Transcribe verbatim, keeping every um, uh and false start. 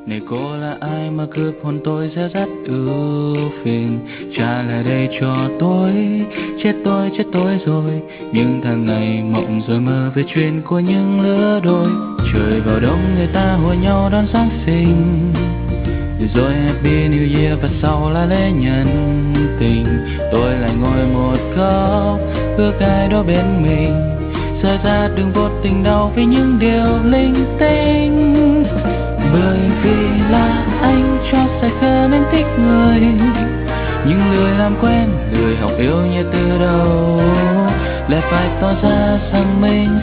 Này cô là ai mà cướp hôn tôi sẽ rất ưu phiền. Trả lại đây cho tôi, chết tôi chết tôi rồi. Nhưng tháng ngày mộng rồi mơ về chuyện của những lứa đôi. Trời vào đông người ta hùa nhau đón Giáng sinh, rồi Happy New Year và sau là lễ nhân tình. Tôi lại ngồi một góc ước ai đó bên mình, rời ra đường vô tình đau vì những điều linh tinh. Bởi vì là anh cho say khờ nên thích người, nhưng lười làm quen, lười học yêu như từ đầu. Lại phải tỏ ra rằng mình